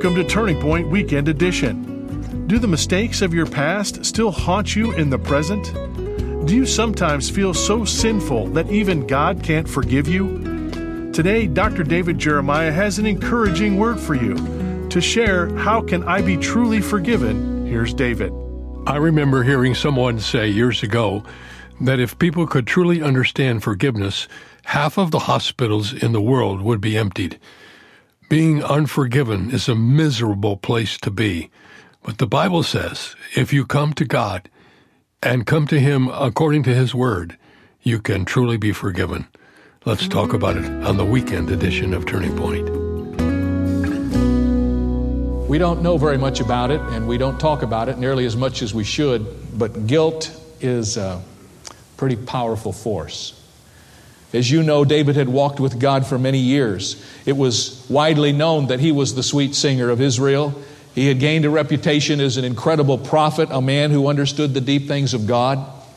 Welcome to Turning Point Weekend Edition. Do the mistakes of your past still haunt you in the present? Do you sometimes feel so sinful that even God can't forgive you? Today, Dr. David Jeremiah has an encouraging word for you. To share, how can I be truly forgiven? Here's David. I remember hearing someone say years ago that if people could truly understand forgiveness, half of the hospitals in the world would be emptied. Being unforgiven is a miserable place to be. But the Bible says, if you come to God and come to Him according to His Word, you can truly be forgiven. Let's talk about it on the weekend edition of Turning Point. We don't know very much about it, and we don't talk about it nearly as much as we should, but guilt is a pretty powerful force. As you know, David had walked with God for many years. It was widely known that he was the sweet singer of Israel. He had gained a reputation as an incredible prophet, a man who understood the deep things of God.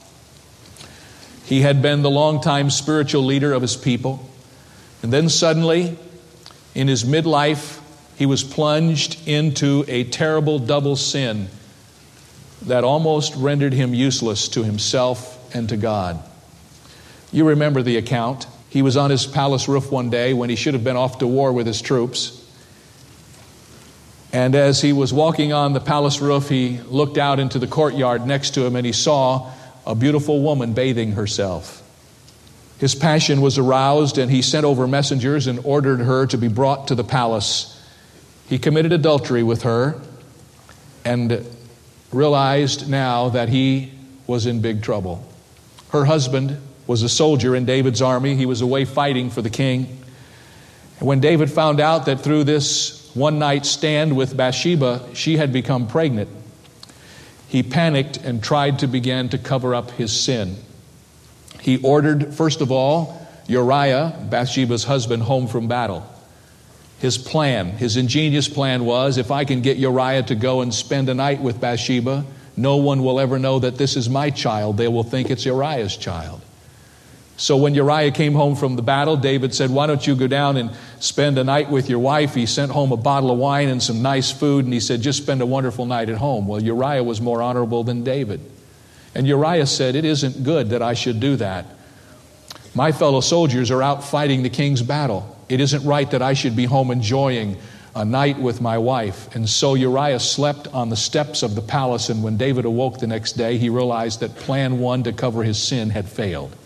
He had been the longtime spiritual leader of his people. And then suddenly, in his midlife, he was plunged into a terrible double sin that almost rendered him useless to himself and to God. You remember the account. He was on his palace roof one day when he should have been off to war with his troops. And as he was walking on the palace roof, he looked out into the courtyard next to him and he saw a beautiful woman bathing herself. His passion was aroused and he sent over messengers and ordered her to be brought to the palace. He committed adultery with her and realized now that he was in big trouble. Her husband was a soldier in David's army. He was away fighting for the king. And when David found out that through this one-night stand with Bathsheba, she had become pregnant, he panicked and tried to begin to cover up his sin. He ordered, first of all, Uriah, Bathsheba's husband, home from battle. His plan, his ingenious plan was, if I can get Uriah to go and spend a night with Bathsheba, no one will ever know that this is my child. They will think it's Uriah's child. So when Uriah came home from the battle, David said, why don't you go down and spend a night with your wife? He sent home a bottle of wine and some nice food, and he said, just spend a wonderful night at home. Well, Uriah was more honorable than David. And Uriah said, it isn't good that I should do that. My fellow soldiers are out fighting the king's battle. It isn't right that I should be home enjoying a night with my wife. And so Uriah slept on the steps of the palace, and when David awoke the next day, he realized that plan one to cover his sin had failed.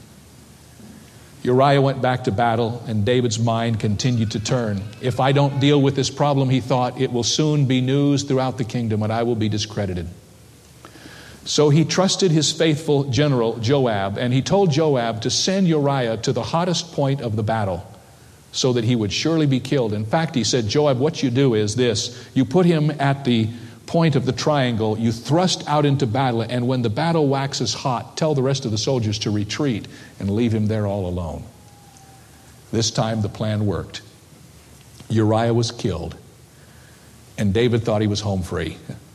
Uriah went back to battle, and David's mind continued to turn. If I don't deal with this problem, he thought, it will soon be news throughout the kingdom, and I will be discredited. So he trusted his faithful general, Joab, and he told Joab to send Uriah to the hottest point of the battle so that he would surely be killed. In fact, he said, Joab, what you do is this. You put him at the point of the triangle, you thrust out into battle, and when the battle waxes hot, tell the rest of the soldiers to retreat and leave him there all alone. This time the plan worked. Uriah was killed, and David thought he was home free.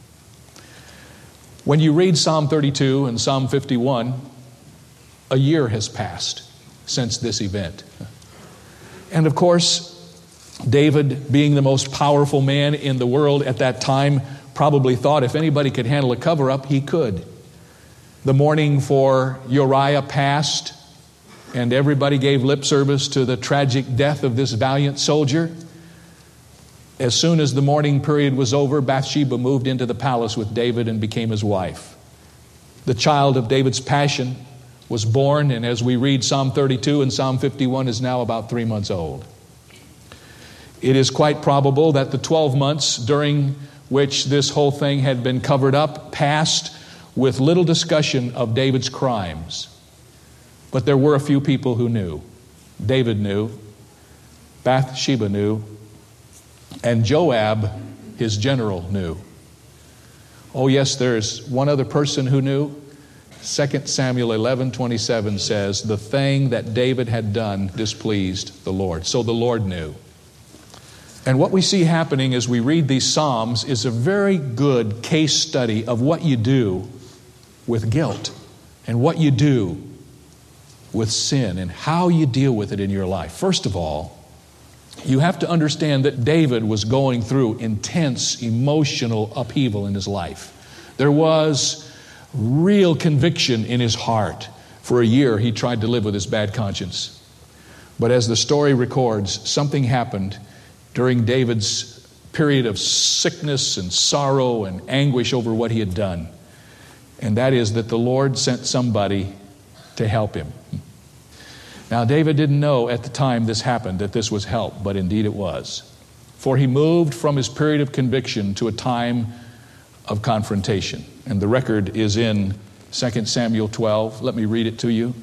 When you read Psalm 32 and Psalm 51, a year has passed since this event. And of course, David, being the most powerful man in the world at that time, probably thought if anybody could handle a cover-up, he could. The mourning for Uriah passed, and everybody gave lip service to the tragic death of this valiant soldier. As soon as the mourning period was over, Bathsheba moved into the palace with David and became his wife. The child of David's passion was born, and as we read Psalm 32 and Psalm 51, is now about 3 months old. It is quite probable that the 12 months during which this whole thing had been covered up passed with little discussion of David's crimes. But there were a few people who knew. David knew, Bathsheba knew, and Joab, his general, knew. Oh yes, there's one other person who knew. 2 Samuel 11:27 says, the thing that David had done displeased the Lord. So the Lord knew. And what we see happening as we read these Psalms is a very good case study of what you do with guilt and what you do with sin and how you deal with it in your life. First of all, You have to understand that David was going through intense emotional upheaval in his life. There was real conviction in his heart. For a year, he tried to live with his bad conscience. But as the story records, something happened during David's period of sickness and sorrow and anguish over what he had done. And that is that the Lord sent somebody to help him. Now, David didn't know at the time this happened that this was help, but indeed it was. For he moved from his period of conviction to a time of confrontation. And the record is in 2 Samuel 12. Let me read it to you.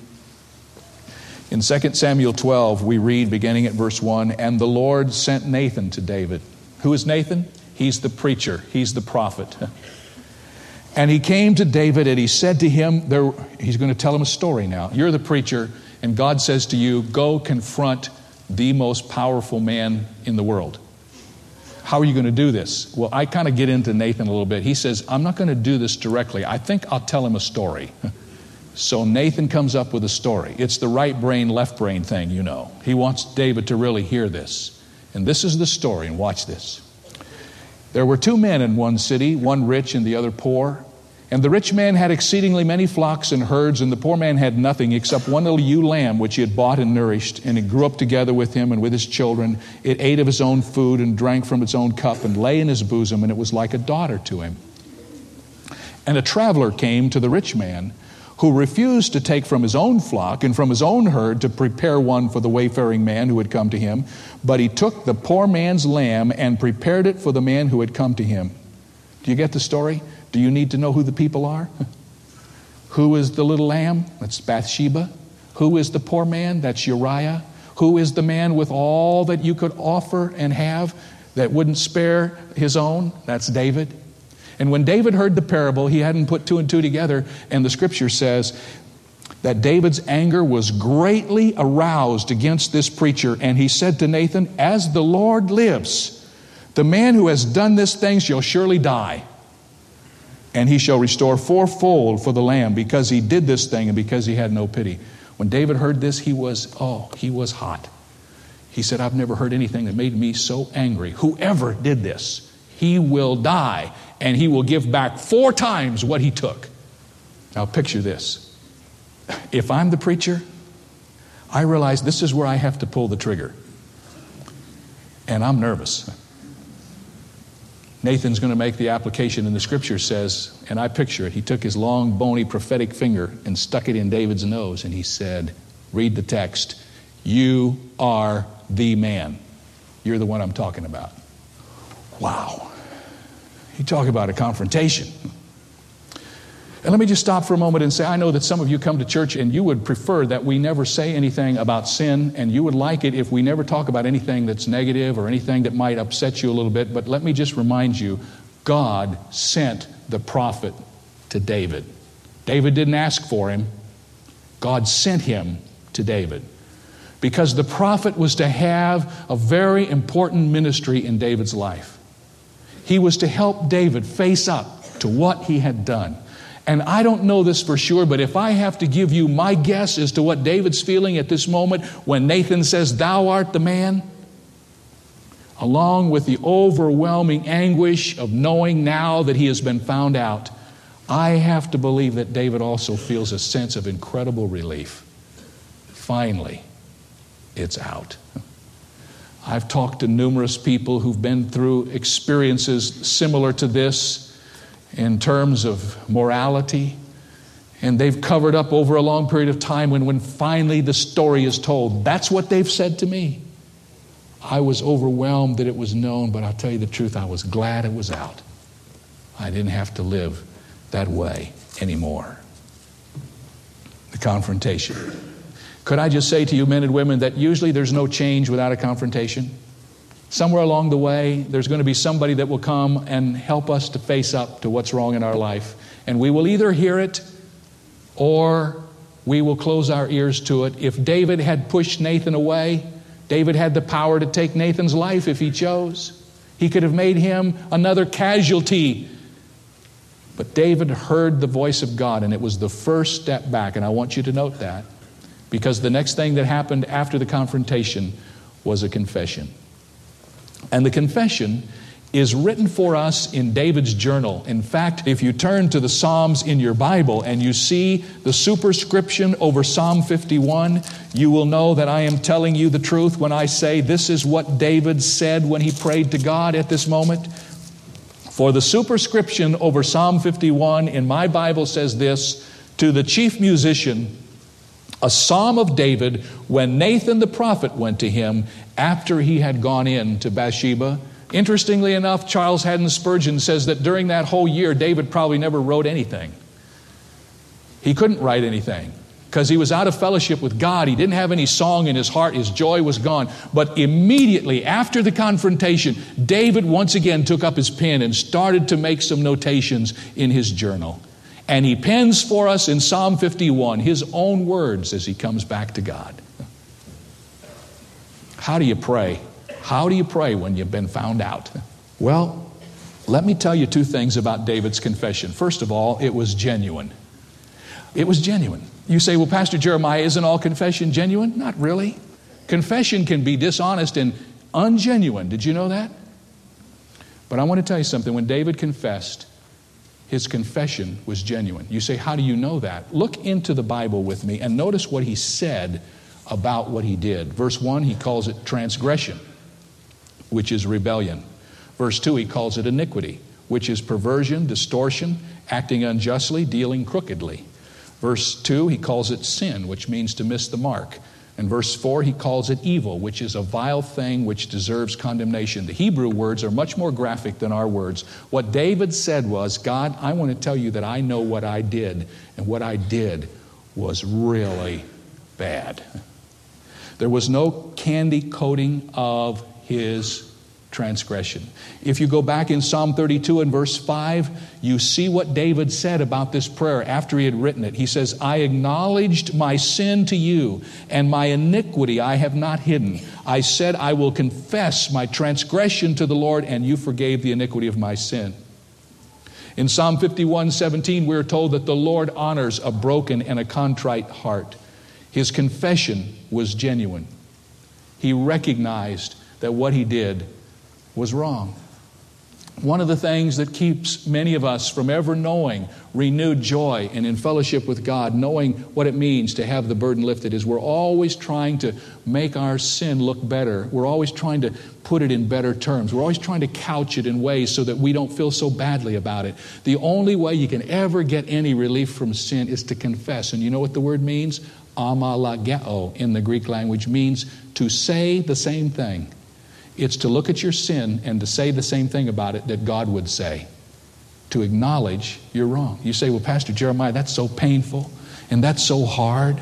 In 2 Samuel 12, we read, beginning at verse 1, "And the Lord sent Nathan to David." Who is Nathan? He's the preacher. He's the prophet. "And he came to David, and he said to him," he's going to tell him a story now. You're the preacher, and God says to you, "Go confront the most powerful man in the world." How are you going to do this? Well, I kind of get into Nathan a little bit. He says, "I'm not going to do this directly. I think I'll tell him a story." So Nathan comes up with a story. It's the right brain, left brain thing, you know. He wants David to really hear this. And this is the story, and watch this. "There were 2 men in one city, one rich and the other poor. And the rich man had exceedingly many flocks and herds, and the poor man had nothing except one little ewe lamb which he had bought and nourished. And it grew up together with him and with his children. It ate of his own food and drank from its own cup and lay in his bosom, and it was like a daughter to him. And a traveler came to the rich man, who refused to take from his own flock and from his own herd to prepare one for the wayfaring man who had come to him. But he took the poor man's lamb and prepared it for the man who had come to him." Do you get the story? Do you need to know who the people are? Who is the little lamb? That's Bathsheba. Who is the poor man? That's Uriah. Who is the man with all that you could offer and have that wouldn't spare his own? That's David. And when David heard the parable, he hadn't put 2 and 2 together, and the scripture says that David's anger was greatly aroused against this preacher, and he said to Nathan, "As the Lord lives, the man who has done this thing shall surely die, and he shall restore 4-fold for the lamb, because he did this thing and because he had no pity." When David heard this, he was hot. He said, "I've never heard anything that made me so angry. Whoever did this, he will die, and he will give back 4 times what he took." Now picture this. If I'm the preacher, I realize this is where I have to pull the trigger. And I'm nervous. Nathan's going to make the application, and the scripture says, and I picture it, he took his long, bony, prophetic finger and stuck it in David's nose, and he said, read the text, "You are the man. You're the one I'm talking about." Wow. You talk about a confrontation. And let me just stop for a moment and say, I know that some of you come to church and you would prefer that we never say anything about sin, and you would like it if we never talk about anything that's negative or anything that might upset you a little bit. But let me just remind you, God sent the prophet to David. David didn't ask for him. God sent him to David. Because the prophet was to have a very important ministry in David's life. He was to help David face up to what he had done. And I don't know this for sure, but if I have to give you my guess as to what David's feeling at this moment when Nathan says, "Thou art the man," along with the overwhelming anguish of knowing now that he has been found out, I have to believe that David also feels a sense of incredible relief. Finally, it's out. I've talked to numerous people who've been through experiences similar to this in terms of morality, and they've covered up over a long period of time when finally the story is told. That's what they've said to me. I was overwhelmed that it was known, but I'll tell you the truth, I was glad it was out. I didn't have to live that way anymore. The confrontation. Could I just say to you, men and women, that usually there's no change without a confrontation? Somewhere along the way, there's going to be somebody that will come and help us to face up to what's wrong in our life. And we will either hear it or we will close our ears to it. If David had pushed Nathan away, David had the power to take Nathan's life if he chose. He could have made him another casualty. But David heard the voice of God, and it was the first step back. And I want you to note that, because the next thing that happened after the confrontation was a confession. And the confession is written for us in David's journal. In fact, if you turn to the Psalms in your Bible and you see the superscription over Psalm 51, you will know that I am telling you the truth when I say this is what David said when he prayed to God at this moment. For the superscription over Psalm 51 in my Bible says this: to the chief musician, a psalm of David when Nathan the prophet went to him after he had gone in to Bathsheba. Interestingly enough, Charles Haddon Spurgeon says that during that whole year, David probably never wrote anything. He couldn't write anything because he was out of fellowship with God. He didn't have any song in his heart. His joy was gone. But immediately after the confrontation, David once again took up his pen and started to make some notations in his journal. And he pens for us in Psalm 51 his own words as he comes back to God. How do you pray? How do you pray when you've been found out? Well, let me tell you two things about David's confession. First of all, it was genuine. It was genuine. You say, well, Pastor Jeremiah, isn't all confession genuine? Not really. Confession can be dishonest and ungenuine. Did you know that? But I want to tell you something. When David confessed, his confession was genuine. You say, how do you know that? Look into the Bible with me and notice what he said about what he did. Verse 1, he calls it transgression, which is rebellion. Verse 2, he calls it iniquity, which is perversion, distortion, acting unjustly, dealing crookedly. Verse 2, he calls it sin, which means to miss the mark. And verse 4, he calls it evil, which is a vile thing which deserves condemnation. The Hebrew words are much more graphic than our words. What David said was, God, I want to tell you that I know what I did, and what I did was really bad. There was no candy coating of his transgression. If you go back in Psalm 32 and verse 5, you see what David said about this prayer after he had written it. He says, I acknowledged my sin to you, and my iniquity I have not hidden. I said, I will confess my transgression to the Lord, and you forgave the iniquity of my sin. In Psalm 51:17, we're told that the Lord honors a broken and a contrite heart. His confession was genuine. He recognized that what he did was wrong. One of the things that keeps many of us from ever knowing renewed joy and in fellowship with God, knowing what it means to have the burden lifted, is we're always trying to make our sin look better. We're always trying to put it in better terms. We're always trying to couch it in ways so that we don't feel so badly about it. The only way you can ever get any relief from sin is to confess. And you know what the word means? Amalageo in the Greek language means to say the same thing. It's to look at your sin and to say the same thing about it that God would say. To acknowledge you're wrong. You say, well, Pastor Jeremiah, that's so painful and that's so hard.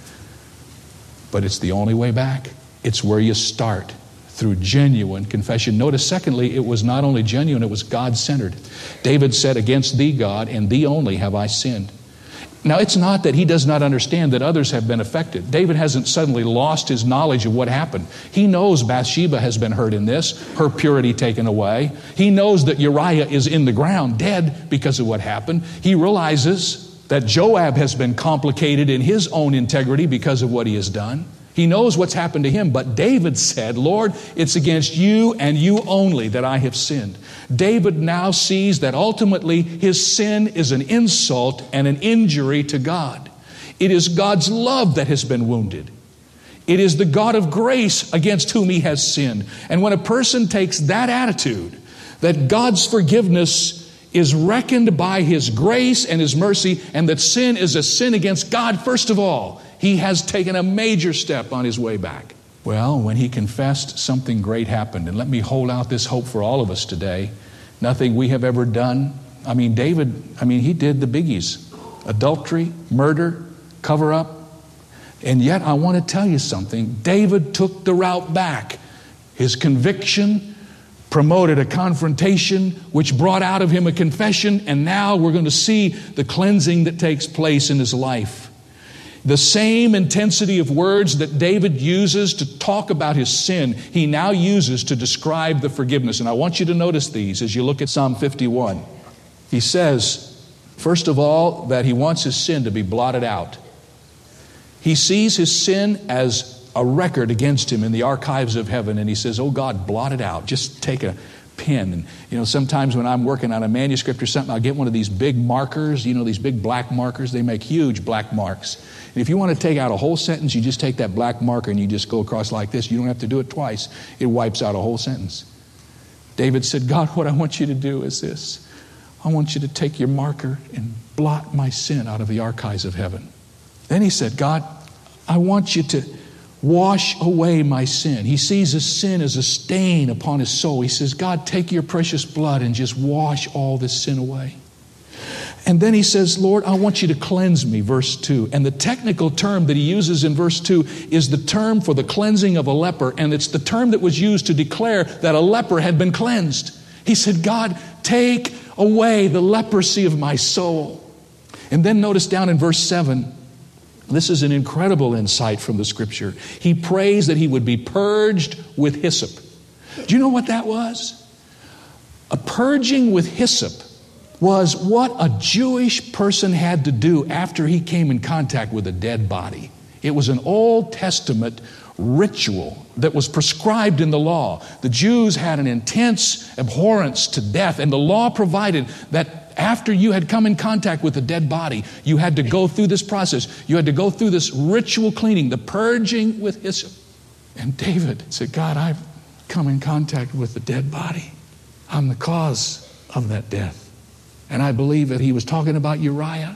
But it's the only way back. It's where you start, through genuine confession. Notice, secondly, it was not only genuine, it was God-centered. David said, against thee, God, and thee only have I sinned. Now, it's not that he does not understand that others have been affected. David hasn't suddenly lost his knowledge of what happened. He knows Bathsheba has been hurt in this, her purity taken away. He knows that Uriah is in the ground, dead because of what happened. He realizes that Joab has been complicated in his own integrity because of what he has done. He knows what's happened to him, but David said, Lord, it's against you and you only that I have sinned. David now sees that ultimately his sin is an insult and an injury to God. It is God's love that has been wounded. It is the God of grace against whom he has sinned. And when a person takes that attitude, that God's forgiveness is reckoned by his grace and his mercy, and that sin is a sin against God, first of all, he has taken a major step on his way back. Well, when he confessed, something great happened. And let me hold out this hope for all of us today. Nothing we have ever done. David, he did the biggies. Adultery, murder, cover up. And yet I want to tell you something. David took the route back. His conviction promoted a confrontation which brought out of him a confession. And now we're going to see the cleansing that takes place in his life. The same intensity of words that David uses to talk about his sin, he now uses to describe the forgiveness. And I want you to notice these as you look at Psalm 51. He says, first of all, that he wants his sin to be blotted out. He sees his sin as a record against him in the archives of heaven, and he says, oh God, blot it out. Just take a pen. And sometimes when I'm working on a manuscript or something, I'll get one of these big markers, these big black markers. They make huge black marks. And if you want to take out a whole sentence, you just take that black marker and you just go across like this. You don't have to do it twice. It wipes out a whole sentence. David said, God, what I want you to do is this. I want you to take your marker and blot my sin out of the archives of heaven. Then he said, God, I want you to wash away my sin. He sees his sin as a stain upon his soul. He says, God, take your precious blood and just wash all this sin away. And then he says, Lord, I want you to cleanse me, verse 2. And the technical term that he uses in verse 2 is the term for the cleansing of a leper, and it's the term that was used to declare that a leper had been cleansed. He said, God, take away the leprosy of my soul. And then notice down in verse 7, this is an incredible insight from the Scripture. He prays that he would be purged with hyssop. Do you know what that was? A purging with hyssop was what a Jewish person had to do after he came in contact with a dead body. It was an Old Testament ritual that was prescribed in the law. The Jews had an intense abhorrence to death, and the law provided that after you had come in contact with a dead body, you had to go through this process. You had to go through this ritual cleaning, the purging with hyssop. And David said, God, I've come in contact with a dead body. I'm the cause of that death. And I believe that he was talking about Uriah.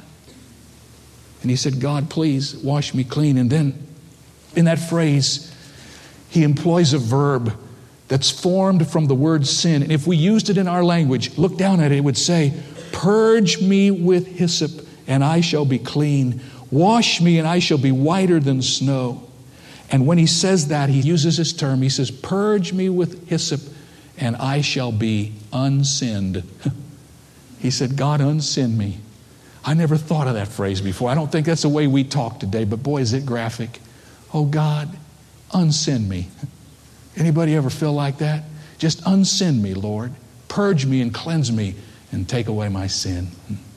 And he said, God, please wash me clean. And then in that phrase, he employs a verb that's formed from the word sin. And if we used it in our language, look down at it, it would say, purge me with hyssop, and I shall be clean. Wash me, and I shall be whiter than snow. And when he says that, he uses this term. He says, purge me with hyssop, and I shall be unsinned. He said, God, unsin me. I never thought of that phrase before. I don't think that's the way we talk today, but boy, is it graphic. Oh, God, unsin me. Anybody ever feel like that? Just unsin me, Lord. Purge me and cleanse me and take away my sin.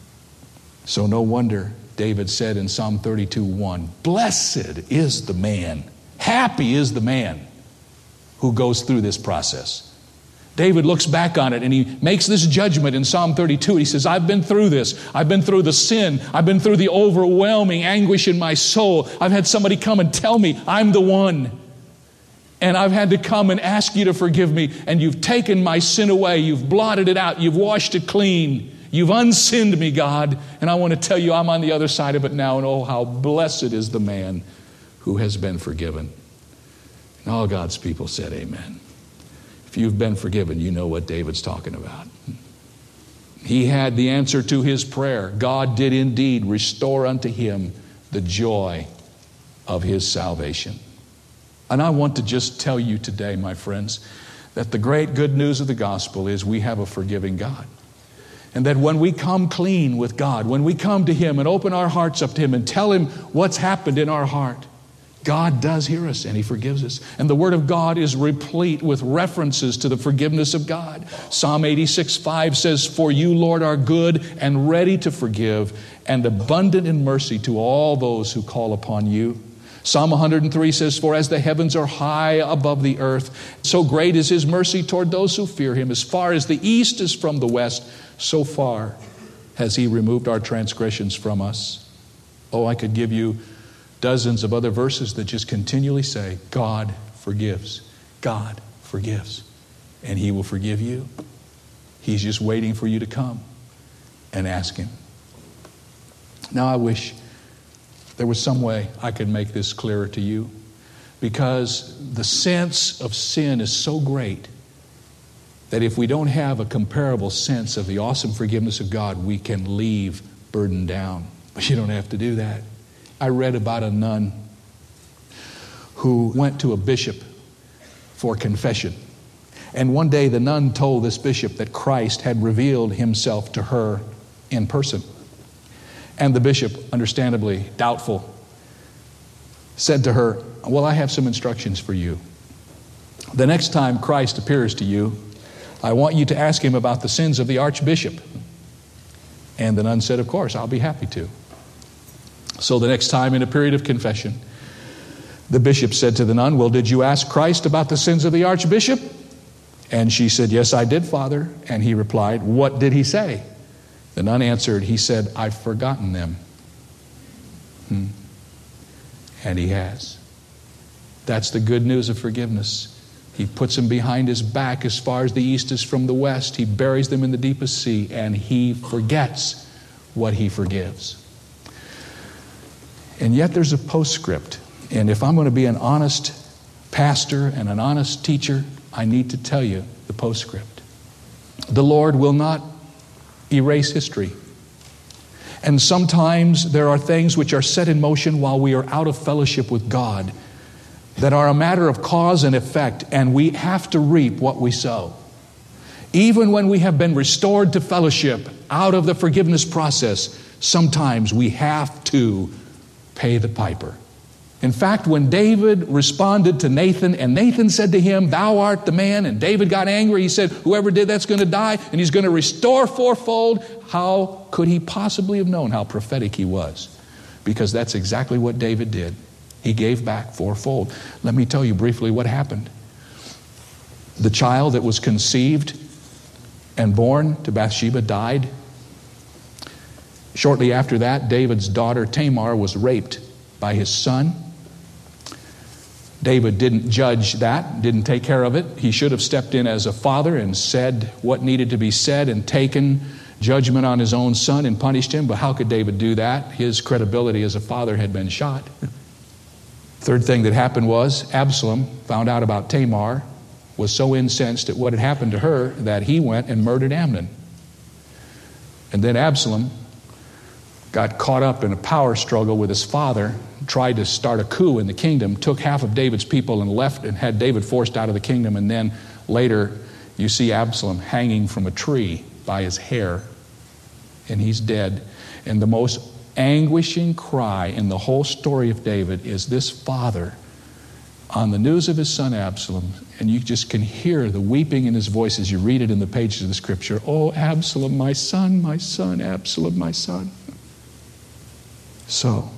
So no wonder David said in Psalm 32:1, blessed is the man, happy is the man who goes through this process. David looks back on it and he makes this judgment in Psalm 32. He says, I've been through this. I've been through the sin. I've been through the overwhelming anguish in my soul. I've had somebody come and tell me I'm the one. And I've had to come and ask you to forgive me. And you've taken my sin away. You've blotted it out. You've washed it clean. You've unsinned me, God. And I want to tell you I'm on the other side of it now. And oh, how blessed is the man who has been forgiven. And all God's people said amen. If you've been forgiven, you know what David's talking about. He had the answer to his prayer. God did indeed restore unto him the joy of his salvation. And I want to just tell you today, my friends, that the great good news of the gospel is we have a forgiving God. And that when we come clean with God, when we come to him and open our hearts up to him and tell him what's happened in our heart, God does hear us and he forgives us. And the Word of God is replete with references to the forgiveness of God. Psalm 86:5 says, for you, Lord, are good and ready to forgive and abundant in mercy to all those who call upon you. Psalm 103 says, for as the heavens are high above the earth, so great is his mercy toward those who fear him. As far as the east is from the west, so far has he removed our transgressions from us. Oh, I could give you dozens of other verses that just continually say, God forgives. God forgives. And he will forgive you. He's just waiting for you to come and ask him. Now I wish there was some way I could make this clearer to you, because the sense of sin is so great that if we don't have a comparable sense of the awesome forgiveness of God, we can leave burdened down. But you don't have to do that. I read about a nun who went to a bishop for confession. And one day the nun told this bishop that Christ had revealed himself to her in person. And the bishop, understandably doubtful, said to her, well, I have some instructions for you. The next time Christ appears to you, I want you to ask him about the sins of the archbishop. And the nun said, of course, I'll be happy to. So the next time, in a period of confession, The bishop said to the nun, "Well, did you ask Christ about the sins of the archbishop?" And she said, "Yes, I did, Father." And he replied, "What did he say?" The nun answered, "He said, I've forgotten them." And he has. That's the good news of forgiveness. He puts them behind his back as far as the east is from the west. He buries them in the deepest sea, and he forgets what he forgives. And yet there's a postscript. And if I'm going to be an honest pastor and an honest teacher, I need to tell you the postscript. The Lord will not erase history. And sometimes there are things which are set in motion while we are out of fellowship with God that are a matter of cause and effect, and we have to reap what we sow. Even when we have been restored to fellowship out of the forgiveness process, sometimes we have to pay the piper. In fact, when David responded to Nathan, and Nathan said to him, "Thou art the man," and David got angry, he said, "Whoever did that's going to die, and he's going to restore fourfold." How could he possibly have known how prophetic he was? Because that's exactly what David did. He gave back fourfold. Let me tell you briefly what happened. The child that was conceived and born to Bathsheba died. Shortly after that, David's daughter Tamar was raped by his son. David didn't judge that, didn't take care of it. He should have stepped in as a father and said what needed to be said and taken judgment on his own son and punished him. But how could David do that? His credibility as a father had been shot. Third thing that happened was Absalom found out about Tamar, was so incensed at what had happened to her that he went and murdered Amnon. And then Absalom got caught up in a power struggle with his father, tried to start a coup in the kingdom, took half of David's people and left and had David forced out of the kingdom. And then later you see Absalom hanging from a tree by his hair, and he's dead. And the most anguishing cry in the whole story of David is this father on the news of his son Absalom, and you just can hear the weeping in his voice as you read it in the pages of the scripture. "Oh, Absalom, my son, Absalom, my son." So,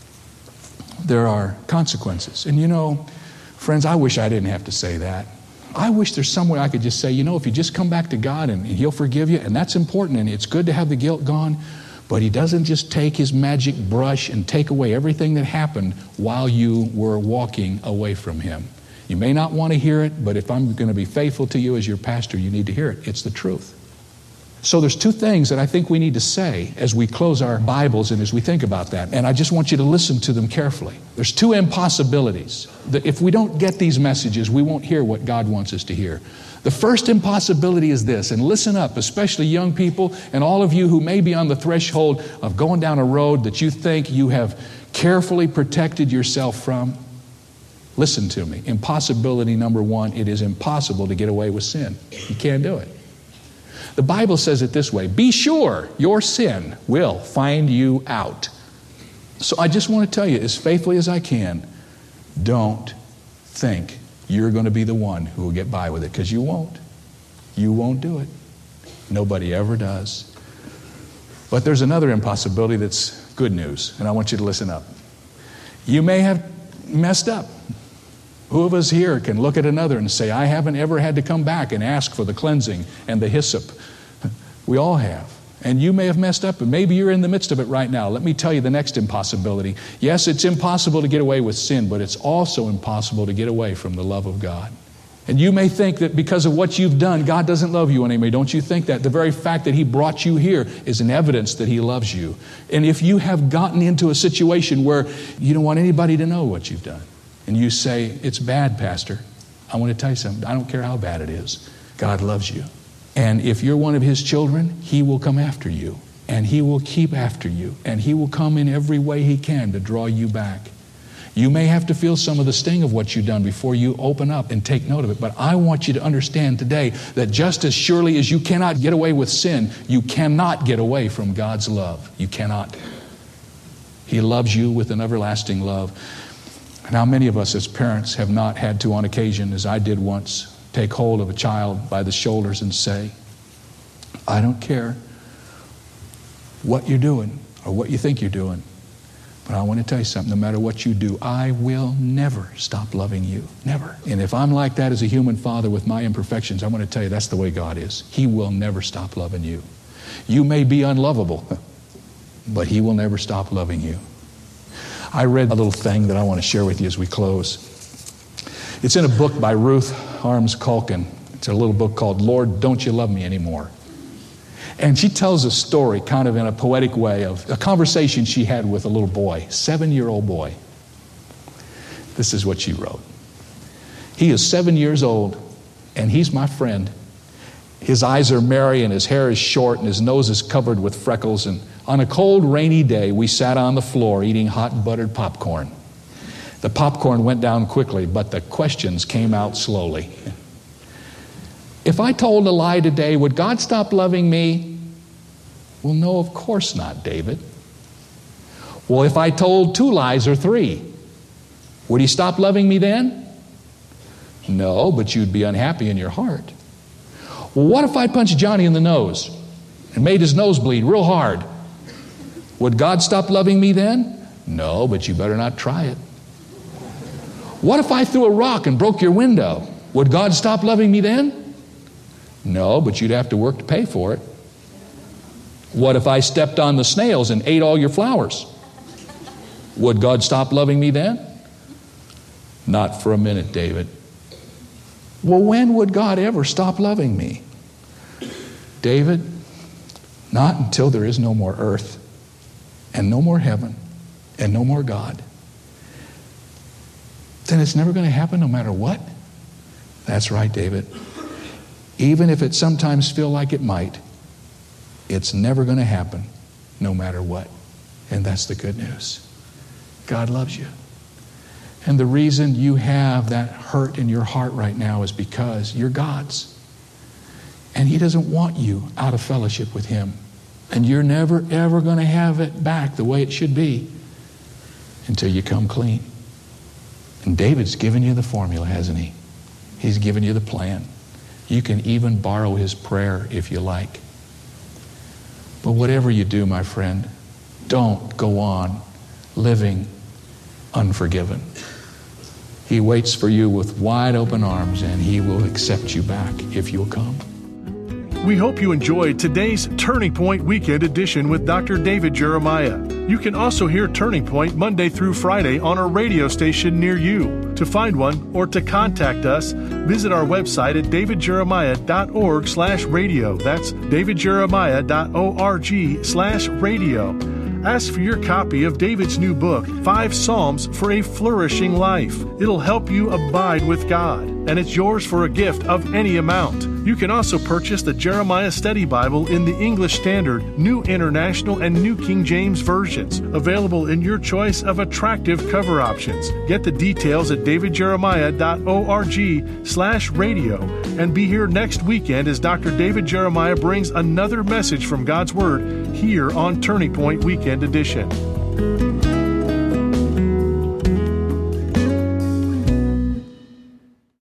there are consequences. And you know, friends, I wish I didn't have to say that. I wish there's some way I could just say, you know, if you just come back to God and He'll forgive you, and that's important, and it's good to have the guilt gone, but He doesn't just take His magic brush and take away everything that happened while you were walking away from Him. You may not want to hear it, but if I'm going to be faithful to you as your pastor, you need to hear it. It's the truth. So there's two things that I think we need to say as we close our Bibles and as we think about that. And I just want you to listen to them carefully. There's two impossibilities. That if we don't get these messages, we won't hear what God wants us to hear. The first impossibility is this, and listen up, especially young people and all of you who may be on the threshold of going down a road that you think you have carefully protected yourself from. Listen to me. Impossibility number one, it is impossible to get away with sin. You can't do it. The Bible says it this way: be sure your sin will find you out. So I just want to tell you as faithfully as I can, don't think you're going to be the one who will get by with it, because you won't. You won't do it. Nobody ever does. But there's another impossibility that's good news, and I want you to listen up. You may have messed up. Who of us here can look at another and say, I haven't ever had to come back and ask for the cleansing and the hyssop? We all have. And you may have messed up, and maybe you're in the midst of it right now. Let me tell you the next impossibility. Yes, it's impossible to get away with sin, but it's also impossible to get away from the love of God. And you may think that because of what you've done, God doesn't love you anymore. Don't you think that? The very fact that He brought you here is an evidence that He loves you. And if you have gotten into a situation where you don't want anybody to know what you've done, and you say, it's bad, Pastor, I want to tell you something. I don't care how bad it is. God loves you. And if you're one of His children, He will come after you. And He will keep after you. And He will come in every way He can to draw you back. You may have to feel some of the sting of what you've done before you open up and take note of it. But I want you to understand today that just as surely as you cannot get away with sin, you cannot get away from God's love. You cannot. He loves you with an everlasting love. Now, many of us as parents have not had to, on occasion, as I did once, take hold of a child by the shoulders and say, I don't care what you're doing or what you think you're doing. But I want to tell you something. No matter what you do, I will never stop loving you. Never. And if I'm like that as a human father with my imperfections, I want to tell you that's the way God is. He will never stop loving you. You may be unlovable, but He will never stop loving you. I read a little thing that I want to share with you as we close. It's in a book by Ruth Harms Culkin. It's a little book called Lord, Don't You Love Me Anymore? And she tells a story kind of in a poetic way of a conversation she had with a little boy, 7-year-old boy. This is what she wrote. He is 7 years old, and he's my friend. His eyes are merry, and his hair is short, and his nose is covered with freckles. And on a cold, rainy day, we sat on the floor eating hot buttered popcorn. The popcorn went down quickly, but the questions came out slowly. If I told a lie today, would God stop loving me? Well, no, of course not, David. Well, if I told 2 lies or 3, would He stop loving me then? No, but you'd be unhappy in your heart. Well, what if I punched Johnny in the nose and made his nose bleed real hard? Would God stop loving me then? No, but you better not try it. What if I threw a rock and broke your window? Would God stop loving me then? No, but you'd have to work to pay for it. What if I stepped on the snails and ate all your flowers? Would God stop loving me then? Not for a minute, David. Well, when would God ever stop loving me? David, not until there is no more earth and no more heaven and no more God. Then it's never going to happen no matter what? That's right, David. Even if it sometimes feels like it might, it's never going to happen no matter what. And that's the good news. God loves you. And the reason you have that hurt in your heart right now is because you're God's. And He doesn't want you out of fellowship with Him. And you're never, ever going to have it back the way it should be until you come clean. And David's given you the formula, hasn't he? He's given you the plan. You can even borrow his prayer if you like. But whatever you do, my friend, don't go on living unforgiven. He waits for you with wide open arms, and He will accept you back if you'll come. We hope you enjoyed today's Turning Point Weekend Edition with Dr. David Jeremiah. You can also hear Turning Point Monday through Friday on a radio station near you. To find one or to contact us, visit our website at davidjeremiah.org/radio. That's davidjeremiah.org/radio. Ask for your copy of David's new book, 5 Psalms for a Flourishing Life. It'll help you abide with God, and it's yours for a gift of any amount. You can also purchase the Jeremiah Study Bible in the English Standard, New International, and New King James versions, available in your choice of attractive cover options. Get the details at davidjeremiah.org/radio, and be here next weekend as Dr. David Jeremiah brings another message from God's Word here on Turning Point Weekend Edition.